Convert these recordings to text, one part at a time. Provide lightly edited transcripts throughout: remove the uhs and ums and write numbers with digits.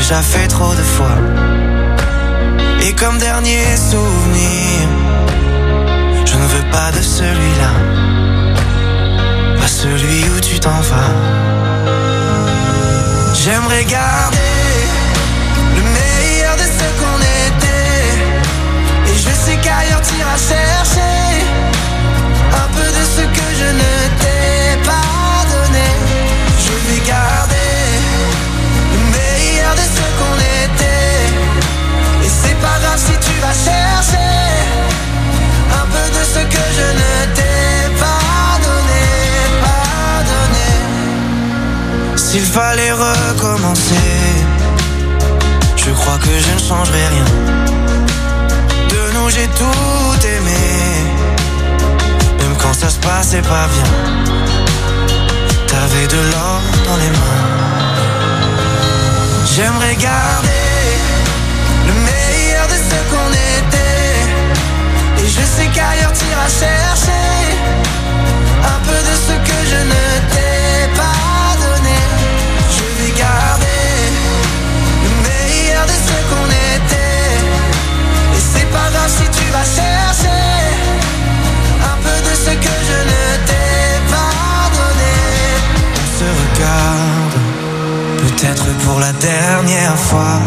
déjà fait trop de fois. Et comme dernier souvenir, je ne veux pas de celui-là, pas celui où tu t'en vas. J'aimerais garder le meilleur de ce qu'on était, et je sais qu'ailleurs t'iras chercher un peu de ce que je ne t'ai pas donné. Je vais garder le meilleur de ce qu'on était, et c'est pas grave si tu vas chercher un peu de ce que je ne t'ai pas donné, pas donné. S'il fallait recommencer, je crois que je ne changerai rien. De nous j'ai tout aimé, même quand ça se passait pas bien. T'avais de l'or dans les mains. J'aimerais garder le meilleur de ce qu'on était, et je sais qu'ailleurs t'iras chercher un peu de ce que je ne t'ai pas donné. Je vais garder le meilleur de ce qu'on était, et c'est pas grave si tu vas chercher un peu de ce que je ne t'ai pas donné. On se regarde, peut-être pour la dernière fois,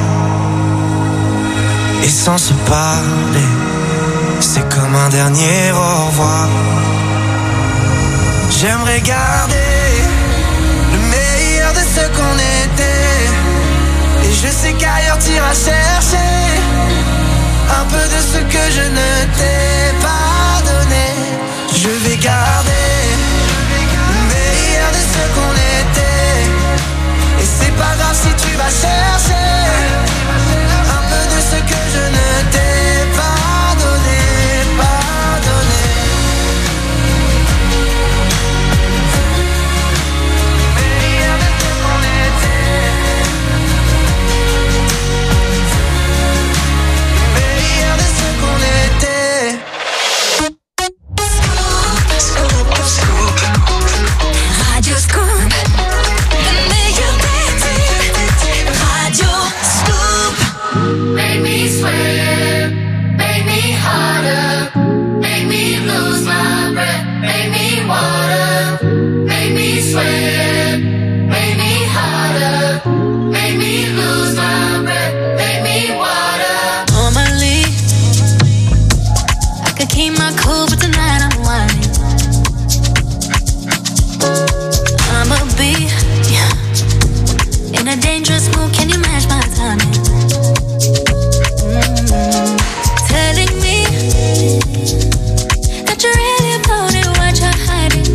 et sans se parler, c'est comme un dernier au revoir. J'aimerais garder le meilleur de ce qu'on était, et je sais qu'ailleurs t'iras chercher un peu de ce que je ne t'ai pas donné. Je vais garder le meilleur de ce qu'on était, et c'est pas grave si tu vas chercher un peu de ce que je ne t'ai pas donné, pas donné. Meilleur de ce qu'on était, meilleur de ce qu'on était. Radio Scoop, le meilleur des Radio Scoop. Make me sweat, make me harder, make me lose my breath, make me water, make me sweat, make me harder, make me lose my breath, make me water. Normally, I could keep my cool, but tonight I'm whining. I'ma be in a dangerous mood. Can you match my timing? Telling me that you're really about it, what you're hiding.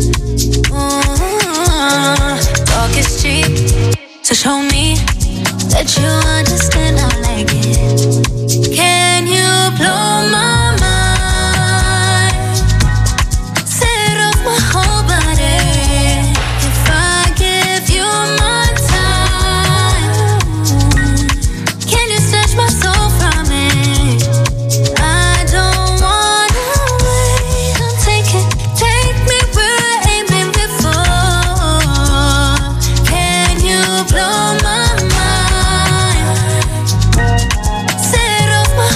Talk is cheap, so show me that you understand I like it. Can you blow my mind? Set off my whole body. If I give you my time, can you snatch my soul from it? I don't wanna wait. Take me where I ain't been before. Can you blow my mind? Set off my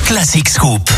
Classic Scoop.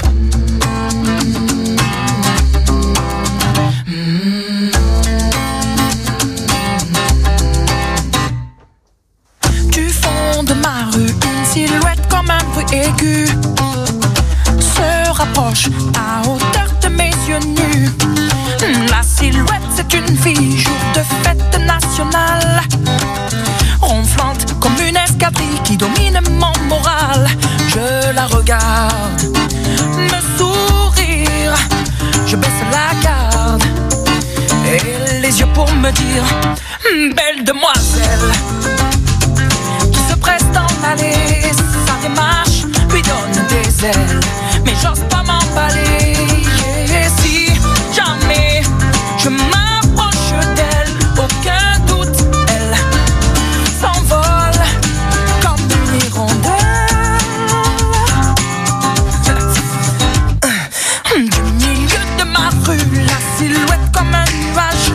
Du fond de ma rue, une silhouette comme un bruit aigu se rapproche à hauteur de mes yeux nus. La silhouette, c'est une fille, jour de fête nationale, ronflante comme une escadrille qui domine mon moral. Je la regarde, me sourire, je baisse la garde et les yeux pour me dire: belle demoiselle. Qui se presse dans l'allée, sa démarche lui donne des ailes, mais j'ose pas m'emballer. Et si jamais je m'approche d'elle, aucun doute, elle s'envole comme une hirondelle. Du milieu de ma rue, la silhouette comme un nuage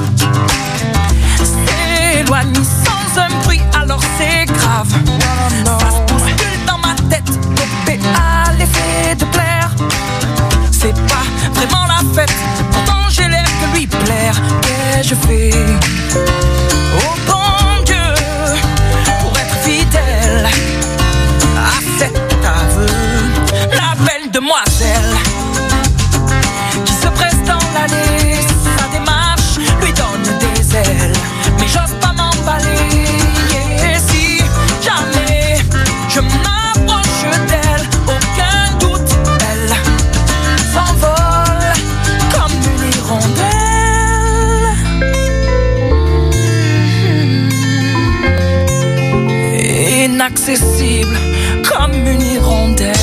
s'éloigne sans un bruit, alors c'est grave. Ça se bouscule dans ma tête, dopé à l'effet de plaire. C'est pas vraiment la fête, pourtant j'ai l'air de lui plaire. Et je fais oh bon Dieu pour être fidèle à cet aveu. La belle demoiselle qui se presse dans l'allée, sa démarche lui donne des ailes, mais j'ose pas m'emballer. Et si jamais je m'approche d'elle, aucun doute, elle s'envole comme une hirondelle. Inaccessible comme une hirondelle.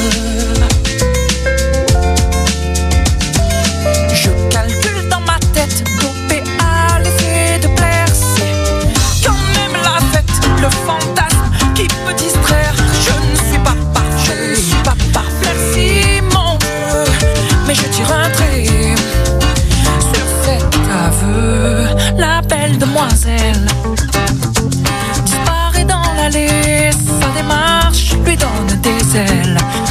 Je calcule dans ma tête, dopé à l'effet de plaire. C'est quand même la fête, le fantasme qui peut distraire. Je ne suis pas parfait, je ne suis pas parfait. Merci mon Dieu, mais je tire un trait sur cet aveu. La belle demoiselle disparaît dans l'allée, sa démarche lui donne des ailes,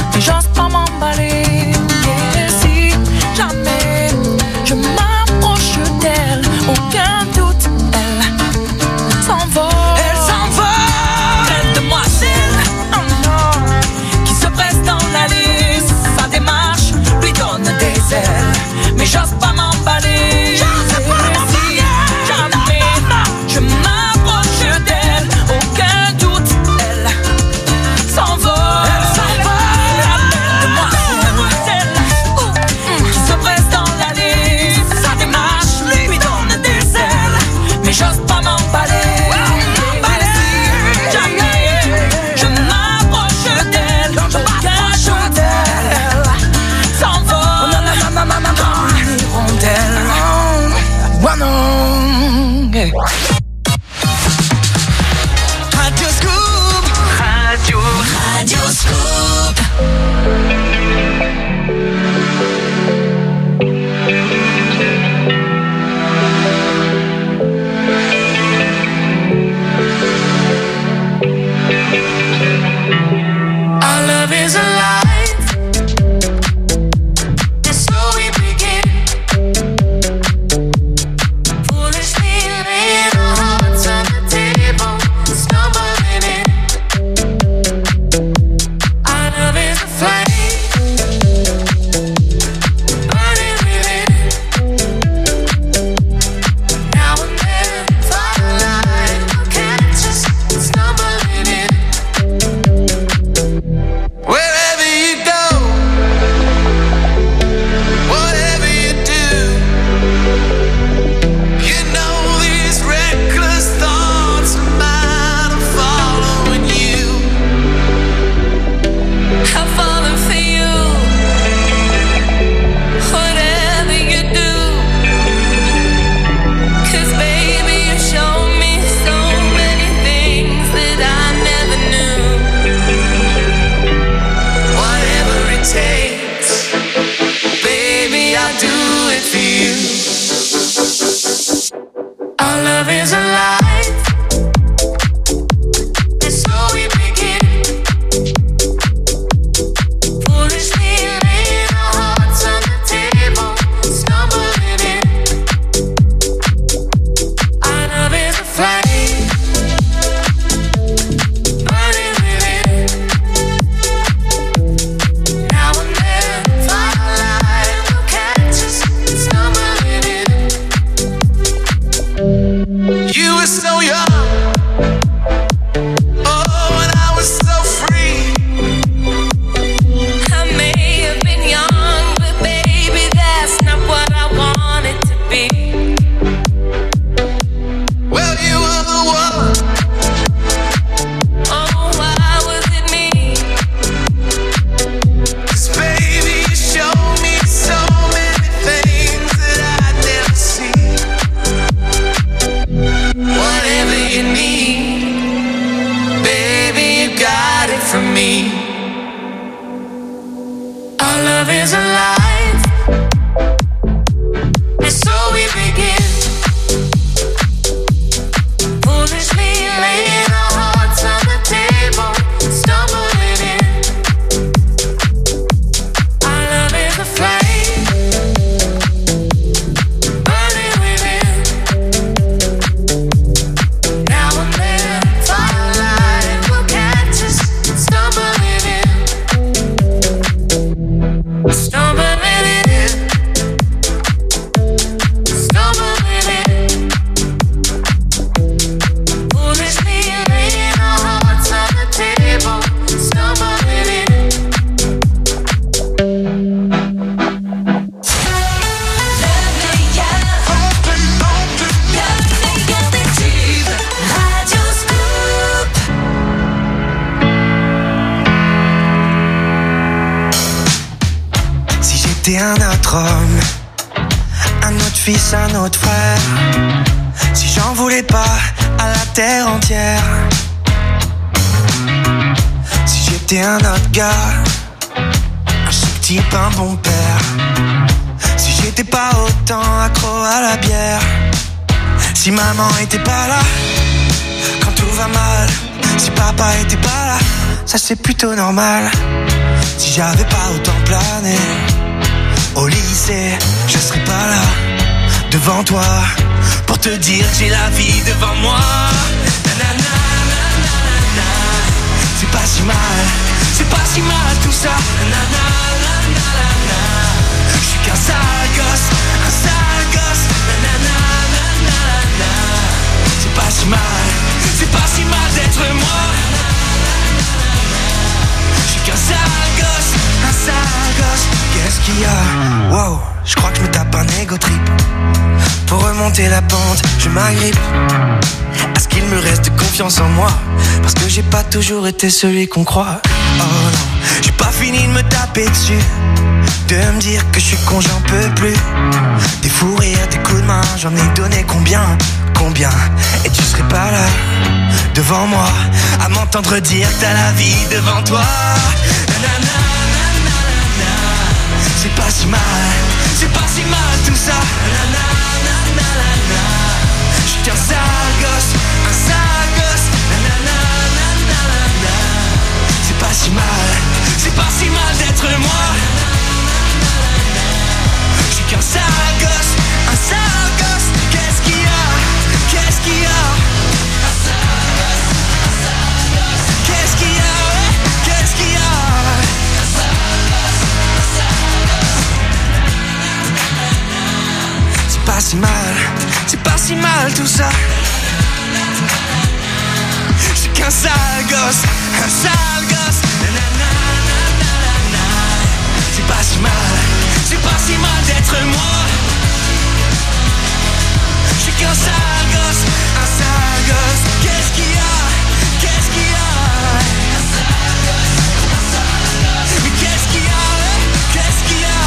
j'étais un autre homme, un autre fils, un autre frère, si j'en voulais pas à la terre entière, si j'étais un autre gars, un chic type, un bon père, si j'étais pas autant accro à la bière, si maman était pas là quand tout va mal, si papa était pas là, ça c'est plutôt normal. Si j'avais pas autant plané au lycée, je serais pas là devant toi pour te dire que j'ai la vie devant moi. Nanana, nanana, c'est pas si mal tout ça. Nanana, nanana, je suis qu'un sale gosse, nanana, nanana, c'est pas si mal d'être moi. Je suis qu'un sale gosse, qu'est-ce qu'il y a? Wow, je crois que je me tape un ego trip. Pour remonter la pente, je m'agrippe à ce qu'il me reste de confiance en moi, parce que j'ai pas toujours été celui qu'on croit. Oh non, j'ai pas fini de me taper dessus, de me dire que je suis con, j'en peux plus. Des fous rires, des coups de main, j'en ai donné combien? Et tu serais pas là devant moi à m'entendre dire que t'as la vie devant toi. Nanana, nanana, c'est pas si mal tout ça. Nanana, nanana, je suis qu'un sale gosse, nanana, nanana, c'est pas si mal d'être moi. Je suis qu'un sale gosse, qu'est-ce qu'il y a? Qu'est-ce qu'il y a? Qu'est-ce qu'il y a? Qu'est-ce qu'il y a? C'est pas si mal tout ça. Je suis qu'un sale gosse, nanana, nanana, c'est pas si mal d'être moi. Je suis qu'un sale gosse, qu'est-ce qu'il y a? Qu'est-ce qu'il y a? Mais qu'est-ce qu'il y a? Qu'est-ce qu'il y a?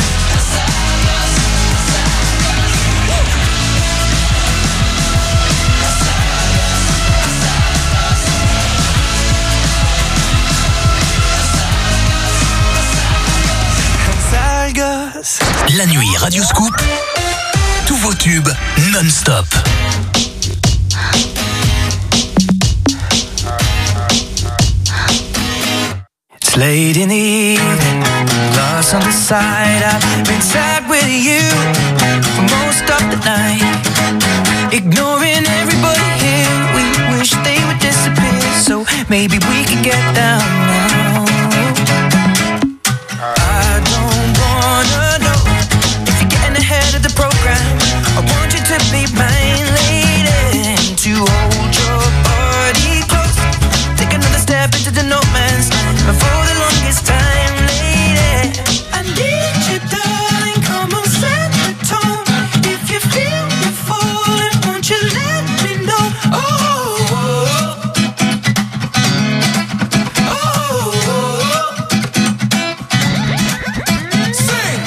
Un sale gosse. La nuit Radio Scoop, tous vos tubes non-stop. It's late in the evening, lost on the side. I've been sad with you for most of the night, ignoring everybody here. We wish they would disappear, so maybe we could get down now. I don't wanna know if you're getting ahead of the program. I want you to be mine, lady, to hold your body close. Take another step into the no man's land. For the longest time, lady, I need you, darling. Come on, set the tone. If you feel you're falling, won't you let me know? Oh, oh, oh. Sing.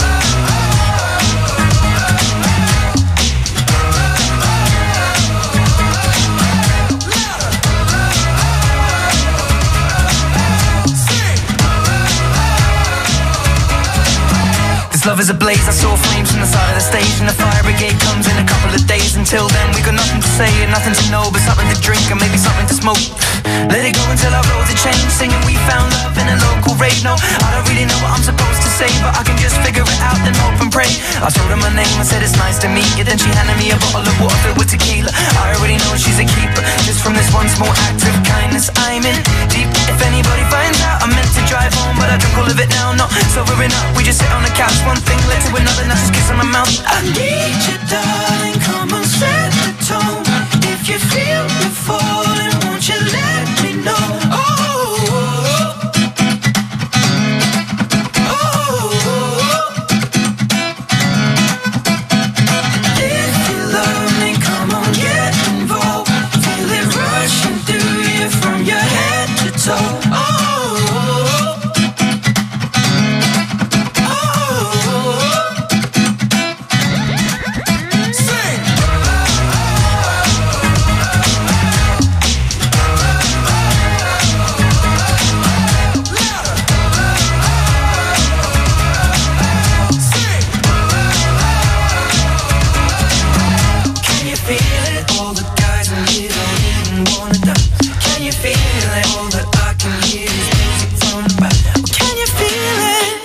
This love is ablaze, I saw flames from the side of the stage, and the fire brigade comes in a couple of days. Until then we got nothing to say and nothing to know, but something to drink and maybe something to smoke. Let it go until our roads are changed, singing we found love in a local rave. No, I don't really know what I'm supposed to say, but I can just figure it out and hope and pray. I told her my name, I said it's nice to meet you, then she handed me a bottle of water filled with tequila. I already know she's a keeper, just from this one small act of kindness I'm in deep. If anybody finds out, I meant to drive home, but I drink all of it now, not sobering up. We just sit on the couch, one thing led to another, now just kiss on my mouth. I need you, darling, come on, set the tone. If you feel you're falling, won't you let me know? Oh, oh, oh. If you love me, come on, get involved. Feel it rushing through you from your head to toe. Oh, oh, oh. and all that I can hear is music from the back. Well, can you feel it?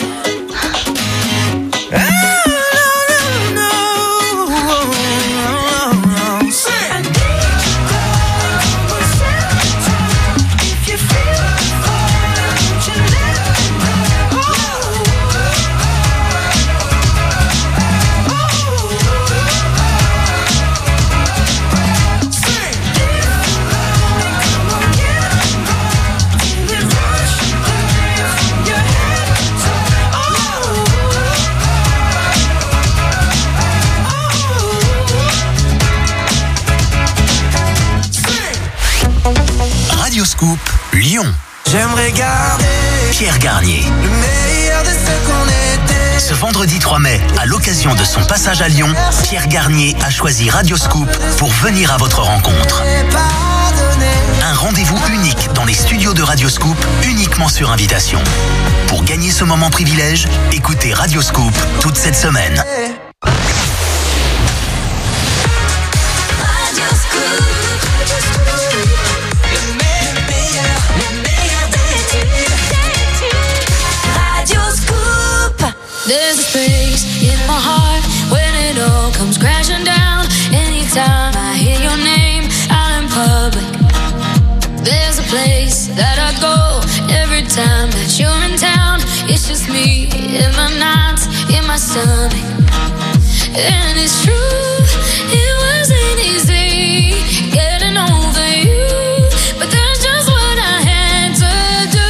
Radioscoop Lyon. J'aimerais garder Pierre Garnier. le meilleur de ce qu'on était. Ce vendredi 3 mai, à l'occasion de son passage à Lyon, Pierre Garnier a choisi Radioscoop pour venir à votre rencontre. Un rendez-vous unique dans les studios de Radioscoop, uniquement sur invitation. Pour gagner ce moment privilège, écoutez Radioscoop toute cette semaine. There's a space in my heart when it all comes crashing down. Anytime I hear your name out in public, there's a place that I go every time that you're in town. It's just me in my nights, in my stomach. And it's true, it wasn't easy getting over you, but that's just what I had to do.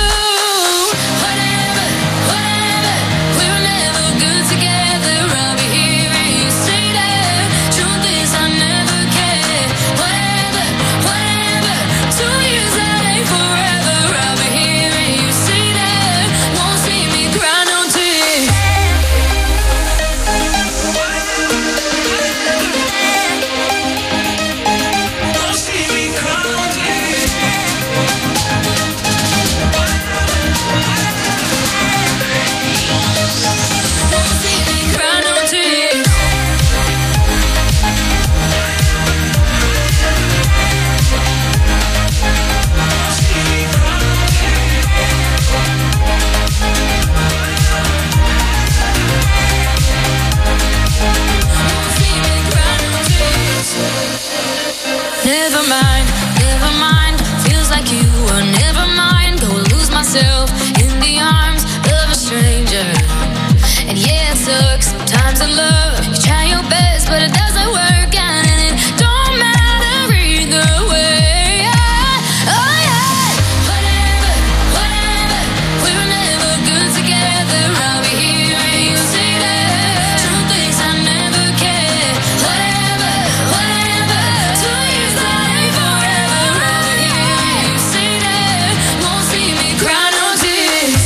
Never mind, feels like you were never mind. Go lose myself in the arms of a stranger. And yeah, it sucks sometimes in love. You try your best, but it doesn't work out, and it don't matter either way. Oh yeah, whatever, we were never good together. I'll be here and you say that. Truth is I never cared. Whatever, 2 years that ain't forever. I'll be here and you say that. Won't see me cry no tears.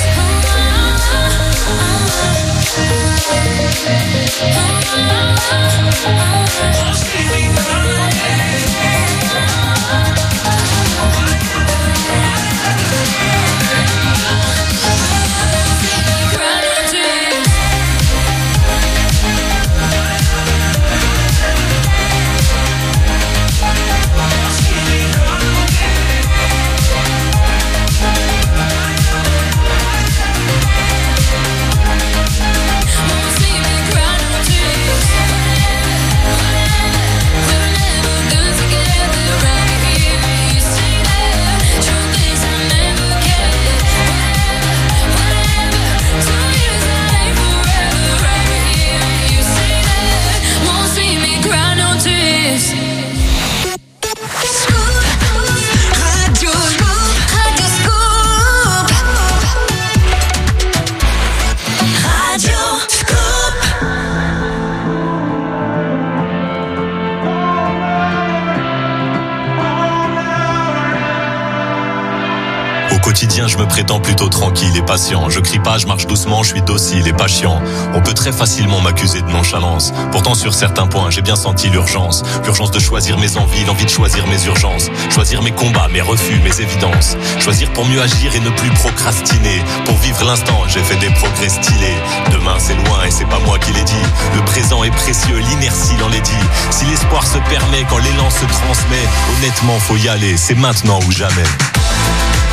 quotidien, je me prétends plutôt tranquille et patient. Je crie pas, je marche doucement, je suis docile et pas chiant. On peut très facilement m'accuser de nonchalance. Pourtant, sur certains points, j'ai bien senti l'urgence. L'urgence de choisir mes envies, l'envie de choisir mes urgences. Choisir mes combats, mes refus, mes évidences. Choisir pour mieux agir et ne plus procrastiner. Pour vivre l'instant, j'ai fait des progrès stylés. Demain, c'est loin et c'est pas moi qui l'ai dit. Le présent est précieux, l'inertie l'en est dit. Si l'espoir se permet, quand l'élan se transmet, honnêtement, faut y aller. C'est maintenant ou jamais.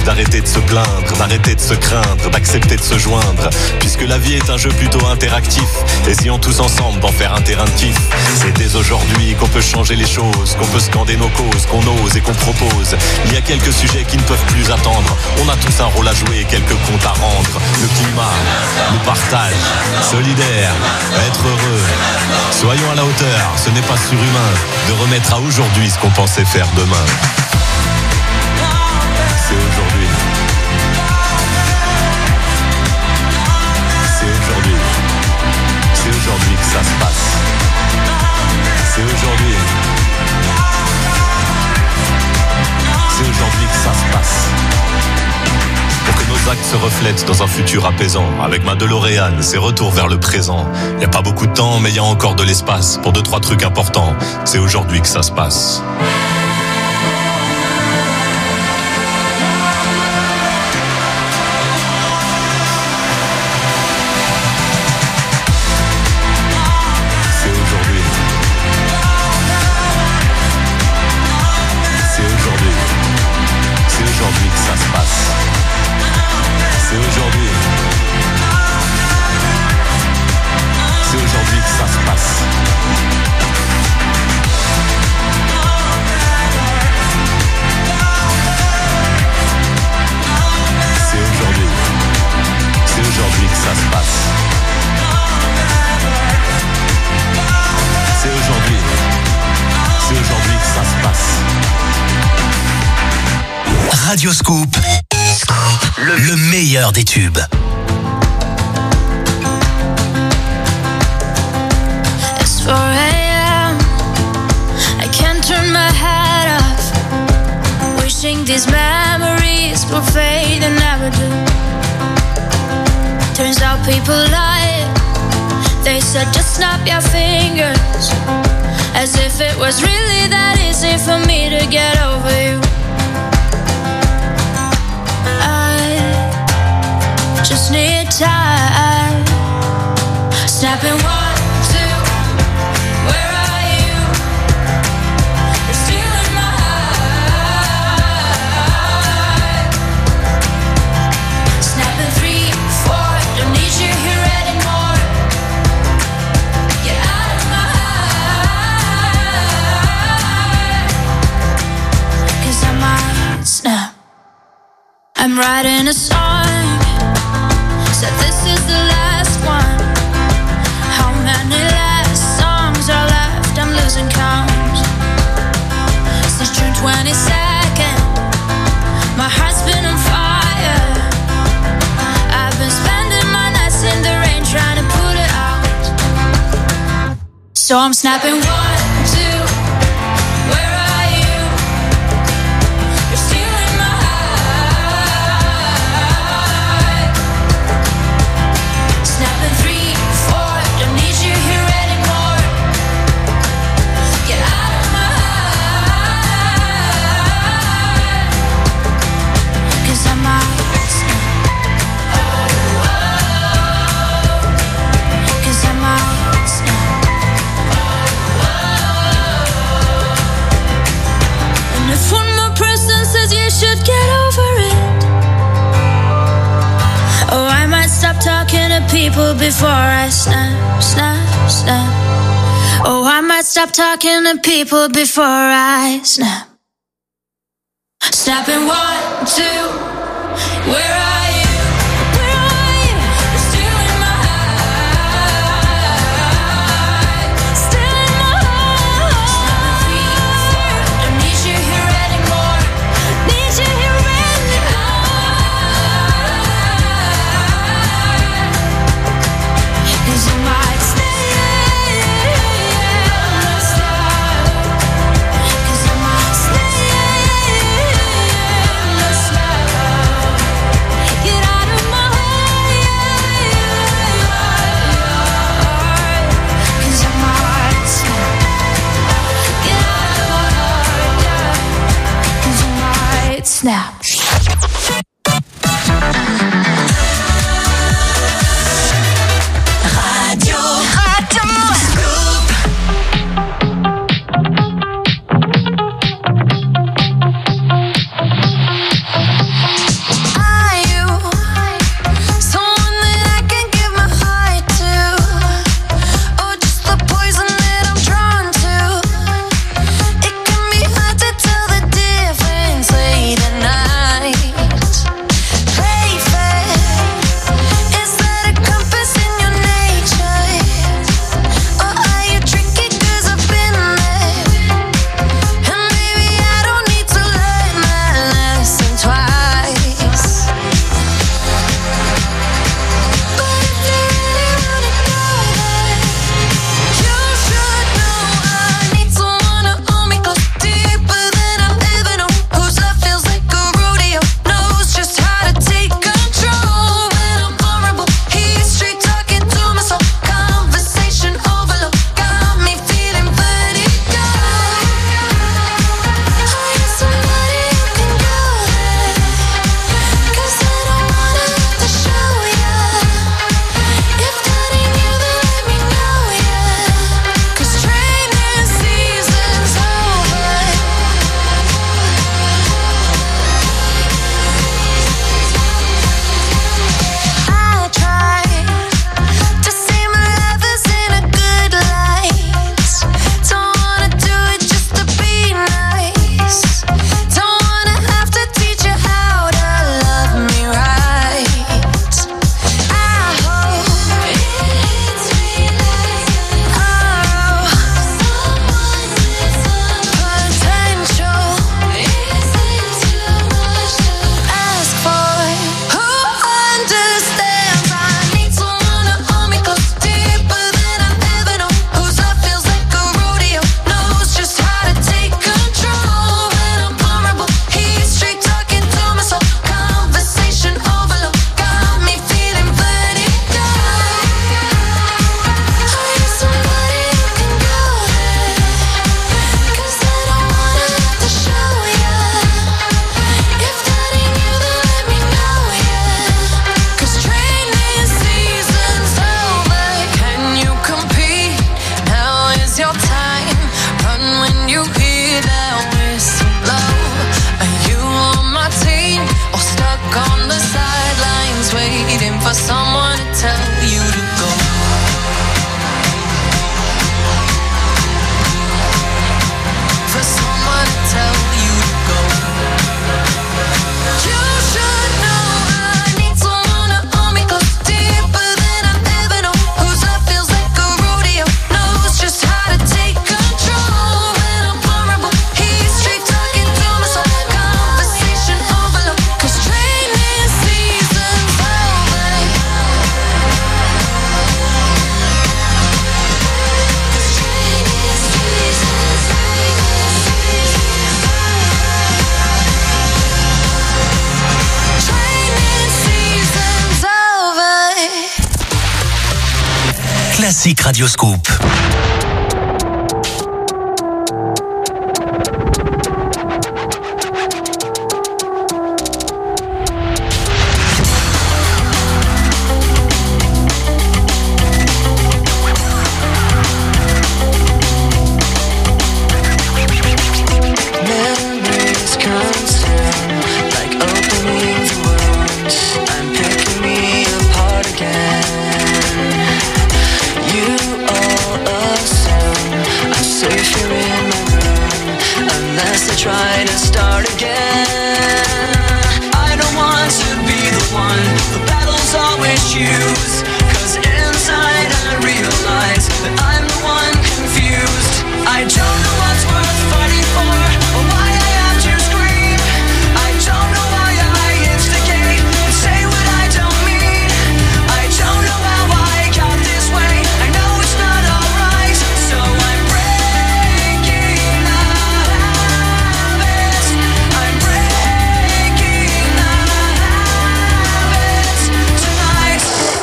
d'arrêter de se plaindre, d'arrêter de se craindre, d'accepter de se joindre. Puisque la vie est un jeu plutôt interactif, essayons tous ensemble d'en faire un terrain de kiff. C'est dès aujourd'hui qu'on peut changer les choses, qu'on peut scander nos causes, qu'on ose et qu'on propose. Il y a quelques sujets qui ne peuvent plus attendre. On a tous un rôle à jouer et quelques comptes à rendre. Le climat, le partage, solidaire, être heureux. Soyons à la hauteur, ce n'est pas surhumain de remettre à aujourd'hui ce qu'on pensait faire demain. C'est aujourd'hui. C'est aujourd'hui. C'est aujourd'hui que ça se passe. C'est aujourd'hui. C'est aujourd'hui que ça se passe. Pour que nos actes se reflètent dans un futur apaisant. Avec ma DeLorean, c'est retour vers le présent. Y a pas beaucoup de temps, mais y a encore de l'espace pour 2-3 trucs importants. C'est aujourd'hui que ça se passe. Radio Scoop, le meilleur des tubes. It's 4 a.m. I can't turn my head off. Wishing these memories will fade and never do. Turns out people lie. They said just snap your fingers, as if it was really that easy for me to get over you. Just need time. Snapping 1, 2. Where are you? You're still in my heart. Snapping 3, 4. Don't need you here anymore. Get out of my heart. 'Cause I might snap. I'm writing a song. Said this is the last one. How many last songs are left? I'm losing count. Since June 22nd, my heart's been on fire. I've been spending my nights in the rain trying to put it out. So I'm snapping 1, 2. Where are you? You're still in my heart. Snapping 3, 4. Don't need you here anymore. Get out of my heart. 'Cause I might snap. 'Cause I might snap. And if one more person says you should get over it, oh, I might stop talking to people before I snap, snap, snap. Oh, I might stop talking to people before I snap. Snapping 1, 2. Where are you? Where are you? You're still in my heart. Still in my heart. Snapping 3, 4. Don't need you here anymore. Need you here anymore. 'Cause I might stay. 'Cause I might stay. Get out of my heart. 'Cause I might snap. Get out of my heart. 'Cause I might snap. Classique Radio Scoop. Try to start again. I don't want to be the one the battles always choose. 'Cause inside I realize that I'm the one confused. I don't know what's worth fighting for, or why I have to scream. I don't know why I instigate and say what I don't mean. I don't know how I got this way. I know it's not alright, so I'm breaking the habits. I'm breaking the habits tonight.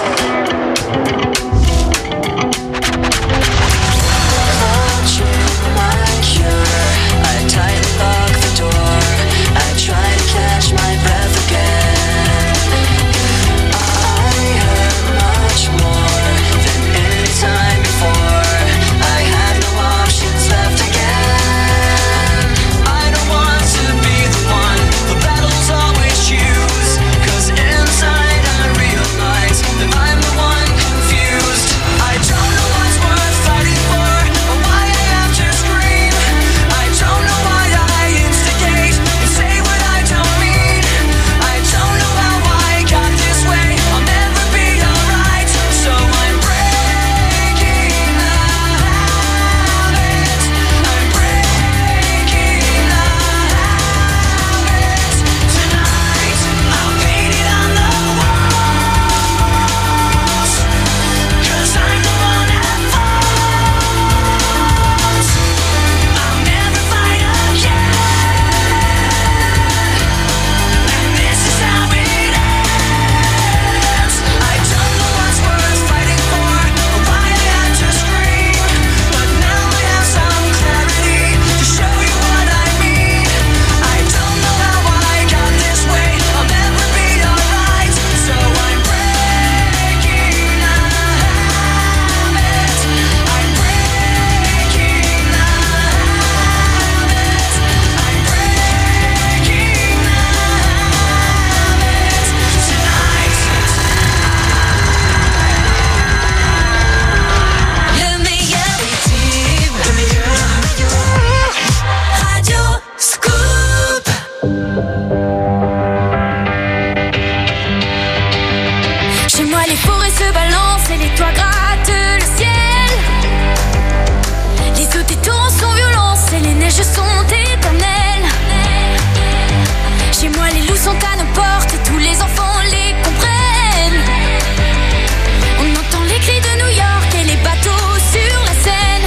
Clutching my cure, I tightly lock the door. I try to catch my breath again. I hurt much more than any time before. I had no options left again. I don't want to be the one the battles always choose. 'Cause inside I realize that I'm the one confused. I don't know what's worth fighting for, or why I have to scream. I don't know why I instigate and say what I don't mean. I don't know how I got this way. I'll never be alright, so I'm breaking the habits. I'm breaking the habits tonight. I'll paint it on the walls, 'cause I'm the one at fault. I'll never fight again, and this is how it ends. I don't know what's worth fighting for, or why I had to scream, but now I have some clarity to show you what I mean. I don't know how I got this way. I'll never be alright, so I'm breaking the habits. I'm breaking the habits. I'm breaking the habits tonight. Le meilleur des tubes. Radio Scoop. Chez moi, les forêts se balancent et les toits grattent le ciel. Les eaux des torrents sont violentes et les neiges sont éternelles. Chez moi, les loups sont à nos portes et tous les enfants les comprennent. On entend les cris de New York et les bateaux sur la Seine.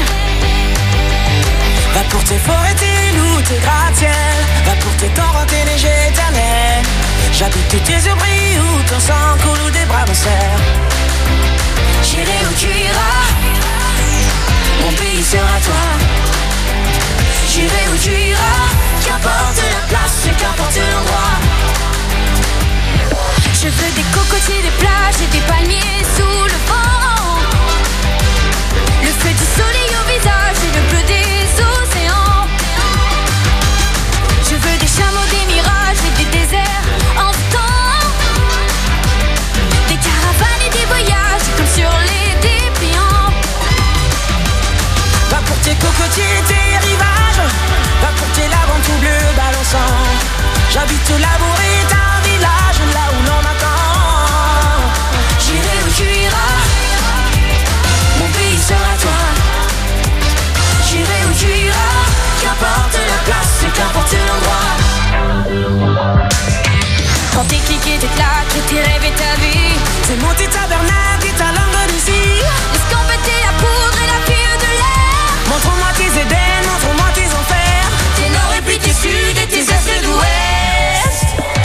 Va pour tes forêts, tes loups, tes gratte-ciel. Va pour tes torrents, tes neiges éternelles. J'habite où tes yeux brillent, où ton sang coule, où des bras me serrent. J'irai où tu iras, Mon pays sera toi. j'irai où tu iras. Qu'importe la place et qu'importe l'endroit. Je veux des cocotiers, des plages et des palmiers sous le vent. Le feu du soleil au visage et le bleu des océans. Je veux des chameaux, des mirages et des déserts en temps. Des caravanes et des voyages comme sur les dépliants. Va pour tes cocotiers, tes rivages. Va pour tes laves tout bleu balançant. J'habite Labour et un village là où l'on m'attend. J'irai où tu iras, Mon pays sera toi. j'irai où tu iras. Qu'importe la place et qu'importe l'endroit. Quand tes clics et tes claques et tes rêves et ta vie. C'est mon petit tabernacle et ta langue d'ici. L'escampette et la poudre et la pile de l'air. Montre-moi tes Éden, montre-moi tes enfers. Tes nord et puis tes sud et tes est et d'ouest.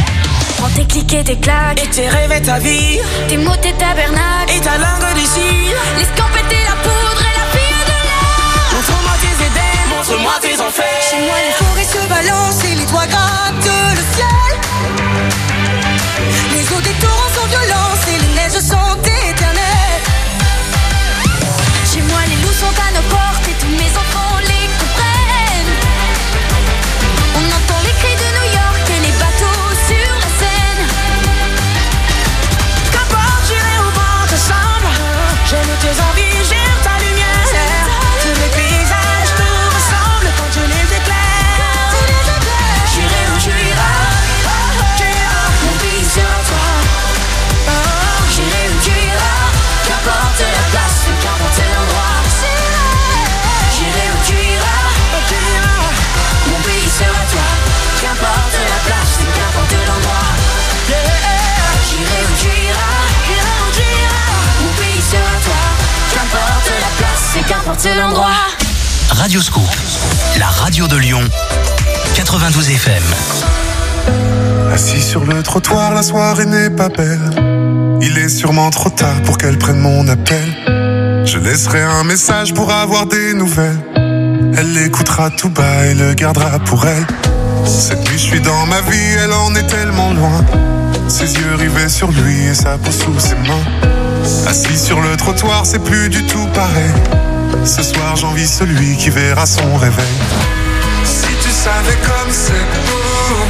et tes claques, et tes rêves et ta vie, tes mots, tes tabernacles, et ta langue des cils, les scampettes et la poudre et la fille de l'air. Montre-moi tes Éden, montre-moi tes enfers. Chez moi les forêts se balancent et les toits grattent le ciel. Les eaux des torrents sont violentes et les neiges sont éternelles. Chez moi les loups sont à nos portes et tous mes enfants les comprennent. On entend les cris de New York et les bateaux sur la Seine. Qu'importe, j'irai au vent ensemble. J'aime tes envies, j'aime ta lumière. Tous les paysages te ressemblent quand tu les éclaires. J'irai où tu iras, mon pays sera toi. J'irai où tu iras, qu'importe la place, qu'importe l'endroit. J'irai où tu iras, mon pays sera toi. Qu'importe la place, qu'importe l'endroit. J'irai où tu iras, mon pays sera toi. Qu'importe la place, qu'importe l'endroit. Radioscoop, la radio de Lyon, 92 FM. Assis sur le trottoir, la soirée n'est pas belle. Il est sûrement trop tard pour qu'elle prenne mon appel. Je laisserai un message pour avoir des nouvelles. Elle l'écoutera tout bas et le gardera pour elle. Cette nuit je suis dans ma vie, elle en est tellement loin. Ses yeux rivés sur lui et sa peau sous ses mains. Assis sur le trottoir, c'est plus du tout pareil. Ce soir j'envie celui qui verra son réveil. Si tu savais comme c'est beau,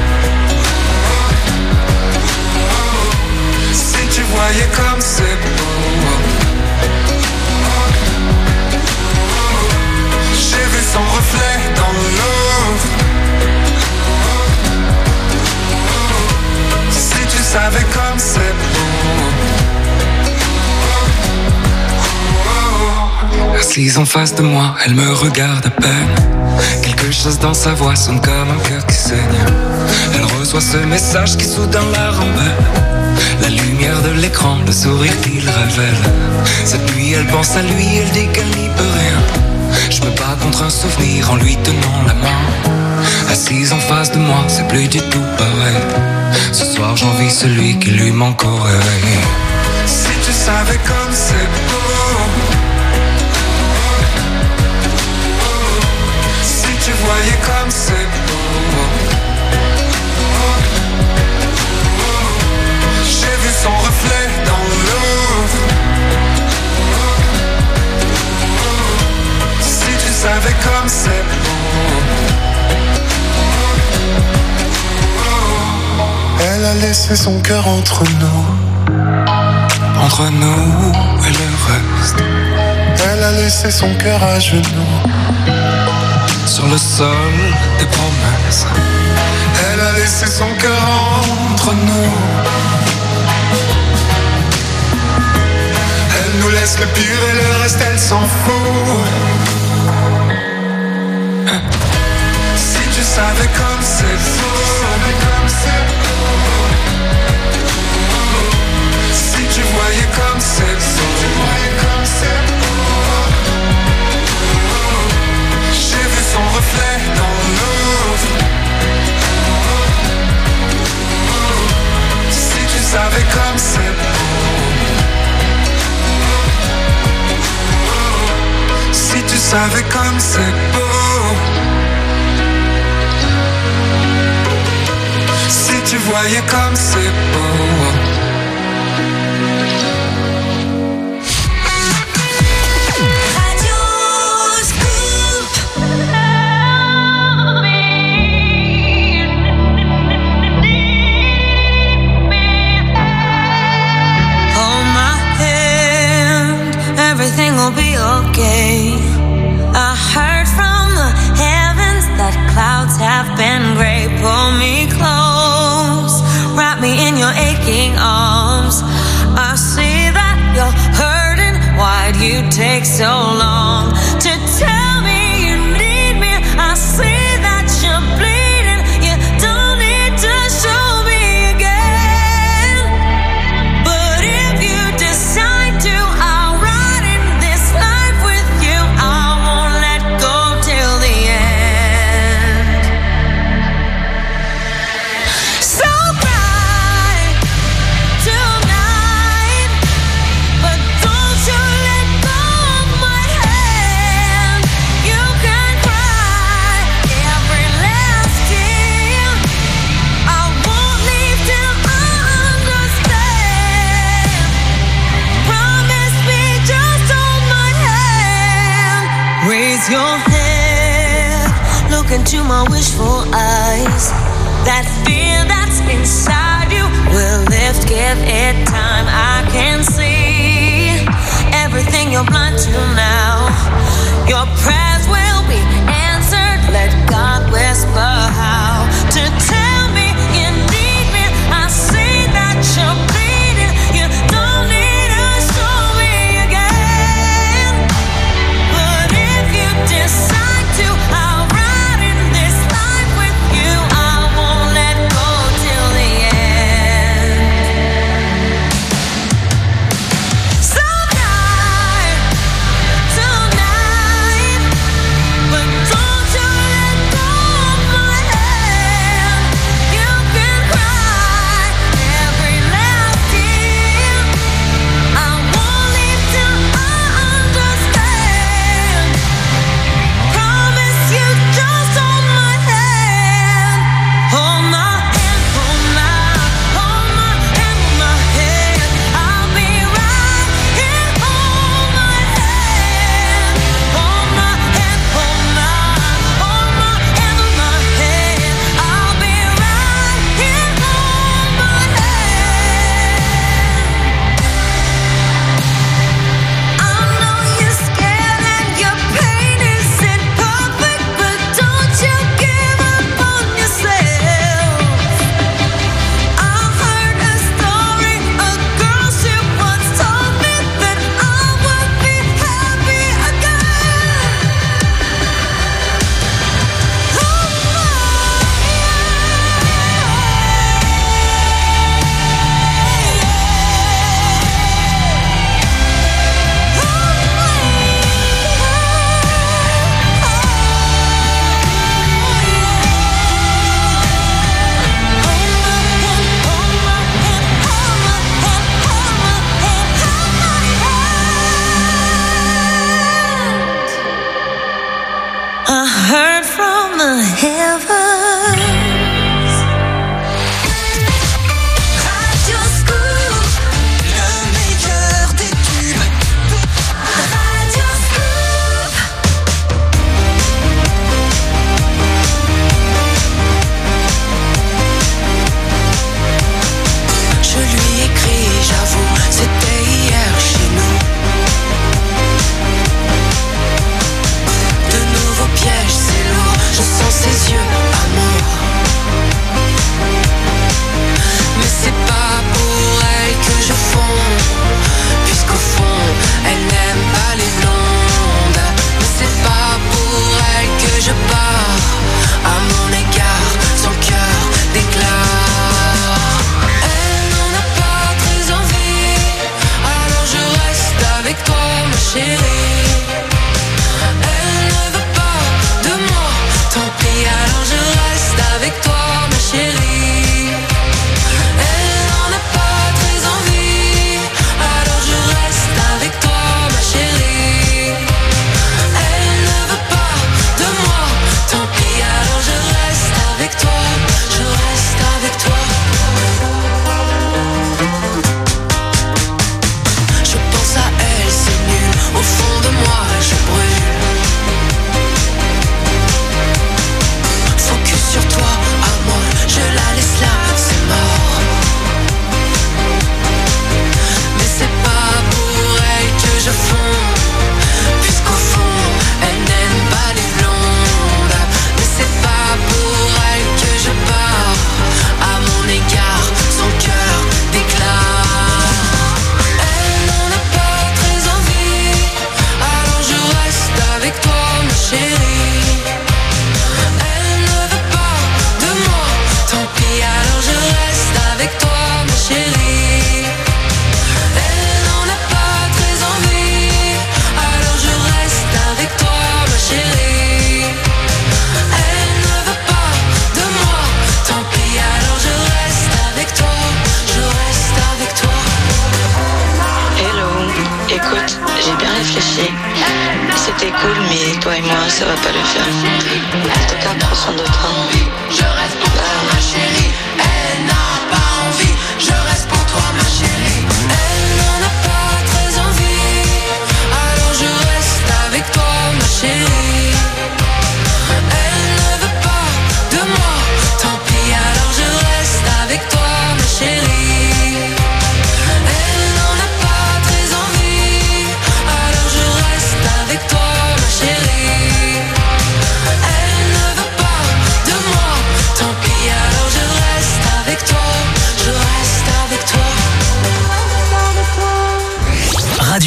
si tu voyais comme c'est beau. J'ai vu son reflet dans l'eau. Si tu savais comme c'est beau. Assise en face de moi, elle me regarde à peine. Quelque chose dans sa voix sonne comme un cœur qui saigne. Elle reçoit ce message qui soudain la rembelle. La lumière de l'écran, le sourire qu'il révèle. Cette nuit elle pense à lui, elle dit qu'elle n'y peut rien. Je me bats contre un souvenir en lui tenant la main. Assise en face de moi, c'est plus du tout pareil. Ce soir j'envie celui qui lui manque au réveil. Si tu savais comme c'est beau. Si tu voyais comme c'est beau. J'ai vu son reflet dans l'eau. Si tu savais comme c'est beau. Elle a laissé son cœur entre nous. Entre nous et le reste. Elle a laissé son cœur à genoux. Sur le sol des promesses. Elle a laissé son cœur entre nous. Elle nous laisse le pire et le reste elle s'en fout. Si tu savais comme c'est beau. Si tu voyais comme c'est beau. J'ai vu son reflet dans l'eau. Si tu savais comme c'est beau. Si tu savais comme c'est beau. Si tu voyais comme c'est beau. Everything will be okay. I heard from the heavens that clouds have been gray. Pull me close, wrap me in your into my wishful eyes. That fear that's inside you will lift, give it time. I can see everything you're blind to now. Your prayers will be answered. Let God whisper how to tell me you need me. I see that you're bleeding. You don't need to show me again. But if you decide to, I'll ride in this life with you. I won't let go till the end. So tonight, but don't you let go of my hand. You can cry every last tear. I won't leave till I understand. Promise you, just hold my hand. Hold my hand, hold my hand, hold my hand. I'll be right here. Hold my hand, hold my hand, hold my hand, hold my hand. I'll be right here. Hold my hand. I know you're scared and your pain isn't perfect, but don't you give up on yourself. I heard a story, a girl she once told me that I would be happy again. I heard from the heavens. Radio Scoop, le meilleur des tubes. Radio Scoop. Je lui écris, j'avoue, c'était hier chez nous. De nouveaux pièges, c'est lourd, je sens ses yeux, amour. Mais c'est pas pour elle que je fonds, puisqu'au fond, elle n'aime pas les blondes. Mais c'est pas pour elle que je pars, à mon égard, son cœur déclare. Elle n'en a pas très envie, alors je reste avec toi, ma chérie. Elle ne veut pas de moi, tant pis, alors je reste avec toi, ma chérie. Elle n'en a pas très envie, alors je reste avec toi, ma chérie. Elle ne veut pas de moi, tant pis, alors je reste avec toi, je reste avec toi. Je pense à elle, c'est nul, au fond de moi, je brûle. Focus sur toi, à moi, je la laisse là, c'est mort. Mais c'est pas pour elle que je fonds, puisqu'au fond, elle n'aime pas les blondes. Mais c'est pas pour elle que je pars, à mon égard, son cœur déclare. Elle n'en a pas très envie, alors je reste avec toi, ma chérie. Elle ne veut pas de moi, tant pis, alors je reste avec toi, ma chérie. Elle n'en a pas très envie, alors je reste avec toi, ma chérie. Elle ne veut pas de moi, tant pis, alors je reste avec toi, je reste avec toi. Hello, écoute, j'ai bien réfléchi. C'était cool, mais toi et moi, ça va pas le faire. En tout cas, prends soin de toi. Je reste pour toi, ma chérie. Elle n'a pas envie. Je reste pour toi, ma chérie. Elle n'en a pas très envie, alors je reste avec toi, ma chérie. Elle ne veut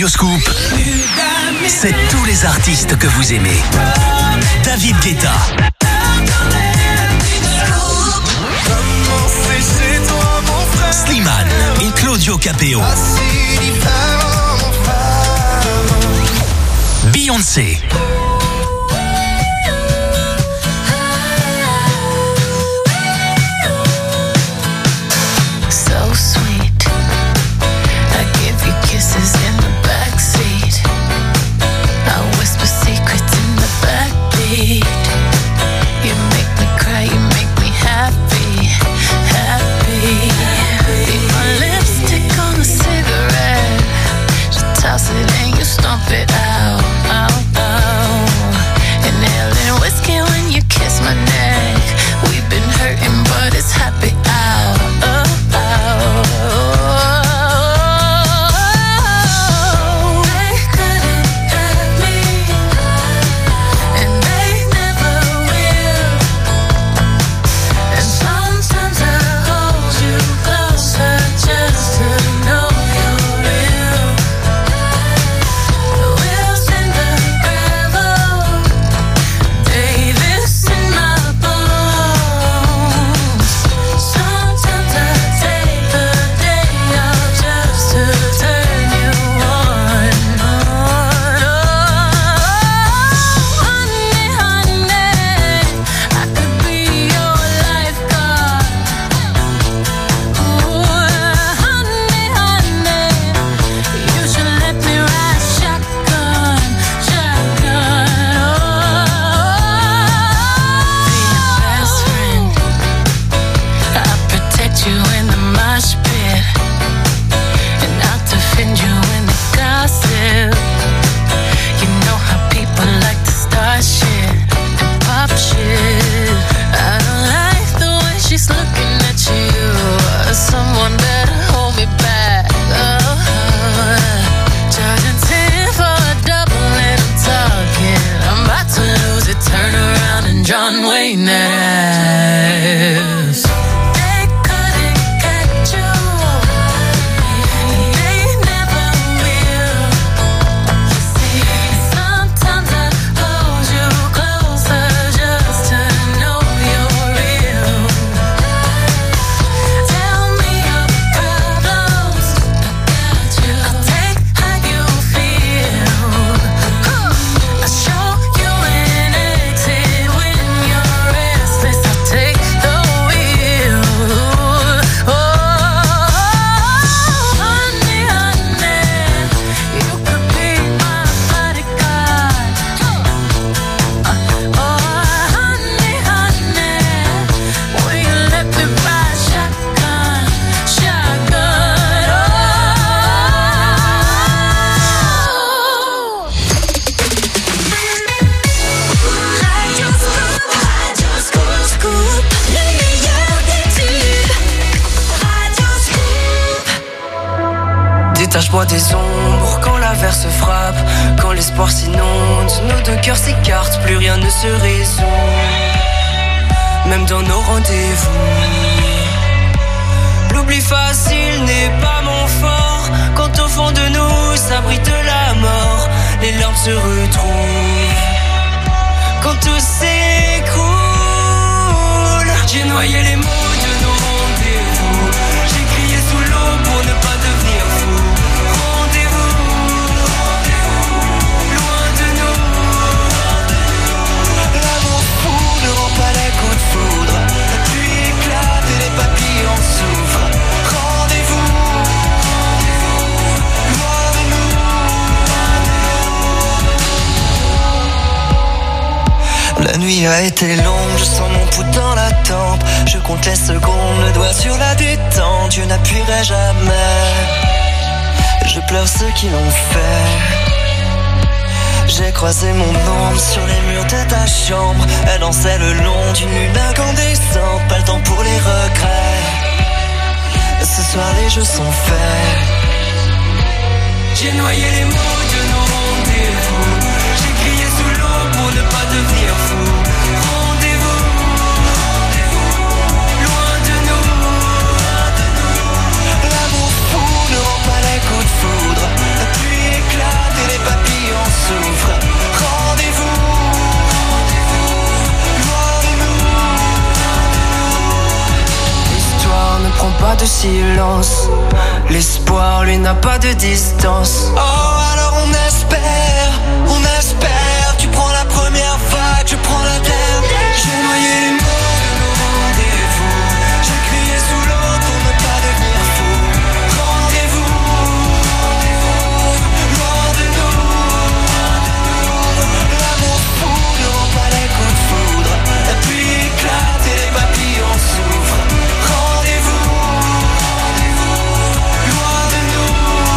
Radio Scoop, c'est tous les artistes que vous aimez. David Guetta, Slimane et Claudio Capeo, Beyoncé, So sweet. I give you kisses in the backseat. I whisper secrets in the backbeat. You make me cry, you make me happy, happy. Be my lipstick on a cigarette. Just toss it and you stomp it out, out, out. Inhaling whiskey when you kiss my neck. We've been hurting, but it's happy out, out, out. They couldn't have me, and they never will. And sometimes I hold you closer just to know you're real. Wheels in the gravel, Davis in my bones. Sometimes I take the day off just to turn you on. Honey, honey, I could be your lifeguard. Ooh, honey, honey, you should let me ride shotgun, shotgun. Be your best friend. I'll protect you in the mosh pit, and I'll defend you in the gossip. You know how people like to start shit and pop shit. I don't like the way she's looking at you. Someone better hold me back. Charging 10 for a double and I'm talking. I'm about to lose it. Turn around and John Wayne that ass. They couldn't catch you. They never will. Sometimes I hold you closer just to know you're real. Tell me your problems, I'll take how you feel. I'll show you an exit when you're restless. I'll take the wheel. Oh, honey, honey, you could be my bodyguard. Oh, honey, honey, will you let me ride shotgun, shotgun? Oh. Radio Scoop, le meilleur des tubes. Radio Scoop. Détache-moi des ombres quand l'averse frappe, quand l'espoir s'inonde, nos deux cœurs s'écartent, plus rien ne se résout, même dans nos rendez-vous. L'oubli facile n'est pas mon fort, quand au fond de nous s'abrite la mort, les larmes se retrouvent, quand tout s'écroule. J'ai noyé les mots de nos rendez-vous, j'ai crié sous l'eau pour ne pas devenir fou. Rendez-vous, loin de nous. L'amour fou ne rend pas les coups de foudre, la pluie éclate et les papillons s'ouvrent. Rendez-vous, loin de nous. La nuit a été longue, je sens mon pouls dans la tempe. Je compte les secondes, le doigt sur la détente. Je n'appuierai jamais, je pleure ceux qui l'ont fait. J'ai croisé mon ombre sur les murs de ta chambre. Elle dansait le long d'une lune incandescente. Pas le temps pour les regrets, ce soir les jeux sont faits. J'ai noyé les mots de nos rendez-vous, j'ai crié sous l'eau pour ne pas devenir fou. Rendez-vous, loin de nous. L'amour fou ne rend pas les coups de foudre, la pluie éclate de silence. L'espoir, lui, n'a pas de distance. Oh, alors on espère. Tu prends la première vague, je prends la dernière. J'ai noyé les mots de nos rendez-vous. J'ai crié sous l'eau pour ne pas devenir fou. Rendez-vous, loin de nous. L'amour fou ne rend pas les coups de foudre. La pluie éclate et les papillons s'ouvrent. Rendez-vous, loin de nous.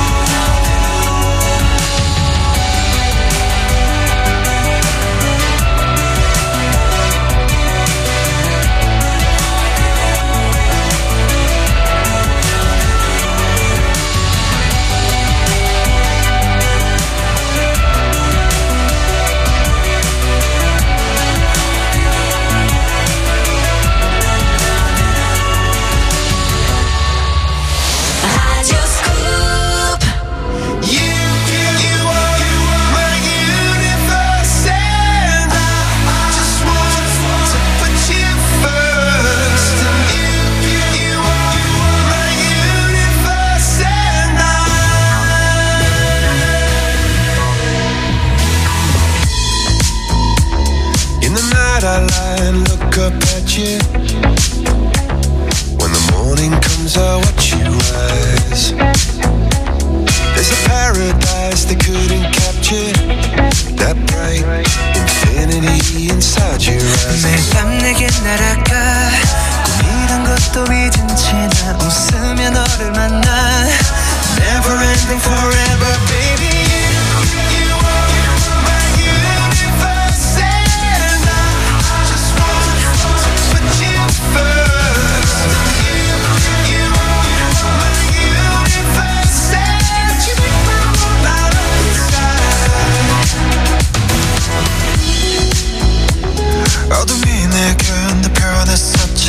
I lie and look up at you. When the morning comes, I watch you rise. There's a paradise they couldn't capture. That bright infinity inside your eyes. 매일 밤 내게 날아가. 꿈이란 것도 잊은 채 나 웃으며 너를 만나. Never ending forever, baby. You are my universe, and I just want to put you first. You are my universe, and you make my whole light up inside. 어둠이 내게 내 변했었지.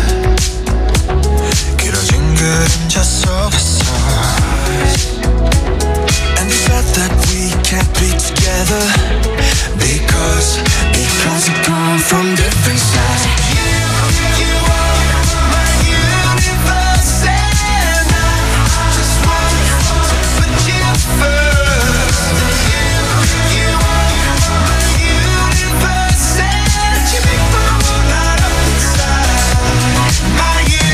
길어진 그림자 속에서. And you said that we can't be together because we come from different sides. You are my universe, and I just want to put you first. You are my universe, and you make my whole light up inside. My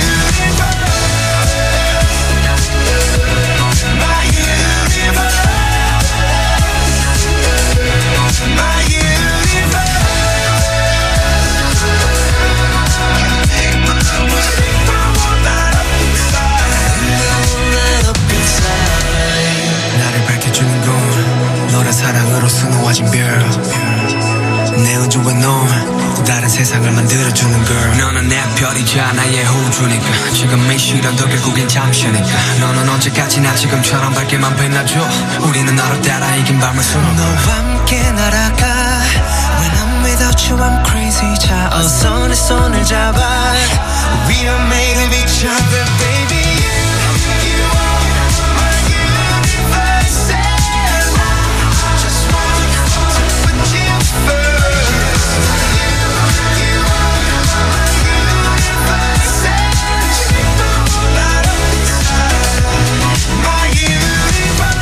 나를 밝혀주는 건 너란 사랑으로 수놓아진 별. 내 우주와 너 다른 세상을 만들어주는 girl. 너는 내 별이자 나의 호주니까. 지금 이 시련도 결국엔 잠시니까. 너는 언제까지나 지금처럼 밝게만 빛나줘. 우리는 너로 따라 이긴 밤을 수놓아. 너와 함께 날아가. When I'm without you I'm crazy. 자 어서 내 손을 잡아. We are made of each other, baby. You are my universe, and I just want to put you first. You are my universe, and you make my whole light up inside. My universe,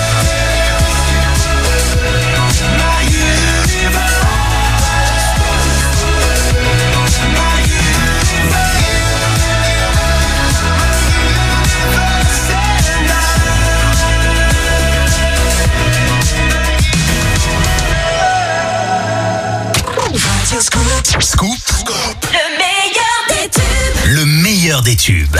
my universe. Scoop. Le meilleur des tubes. Le meilleur des tubes.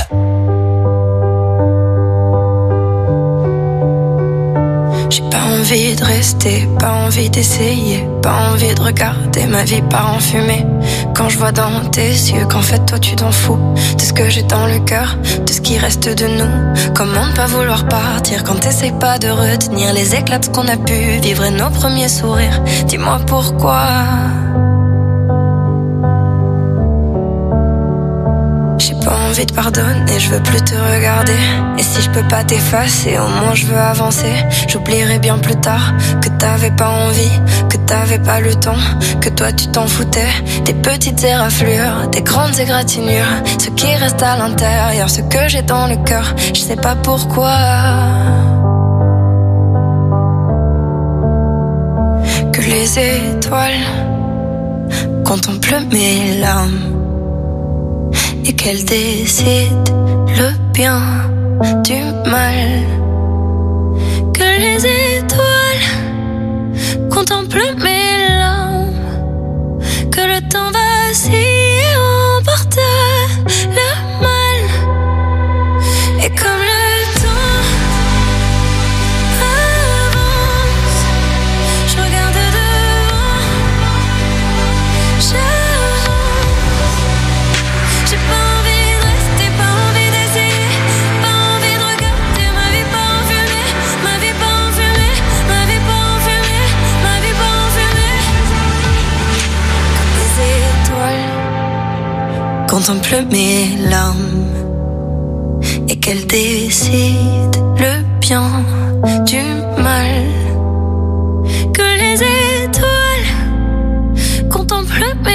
J'ai pas envie de rester, pas envie d'essayer, pas envie de regarder ma vie part en fumée. Quand je vois dans tes yeux qu'en fait toi tu t'en fous de ce que j'ai dans le cœur, de ce qui reste de nous. Comment ne pas vouloir partir quand t'essayes pas de retenir les éclats de ce qu'on a pu vivre et nos premiers sourires. Dis-moi pourquoi. J'ai pas envie de pardonner, je veux plus te regarder. Et si je peux pas t'effacer, au moins je veux avancer. J'oublierai bien plus tard que t'avais pas envie, que t'avais pas le temps, que toi tu t'en foutais. Des petites éraflures, des grandes égratignures, ce qui reste à l'intérieur, ce que j'ai dans le cœur, je sais pas pourquoi. Que les étoiles contemplent mes larmes et qu'elles décident le bien du mal. Que les étoiles contemplent mes larmes, que le temps vacille et emporte le mal. Et comme le temps avance, je regarde devant, j'ai pas envie de rester, pas envie d'essayer, pas envie de regarder ma vie pas en fumée, ma vie pas en fumée, ma vie pas en fumée, ma vie pas en fumée. Comme les étoiles contemplent mes larmes et qu'elles décident le bien du mal. Que les étoiles contemplent mes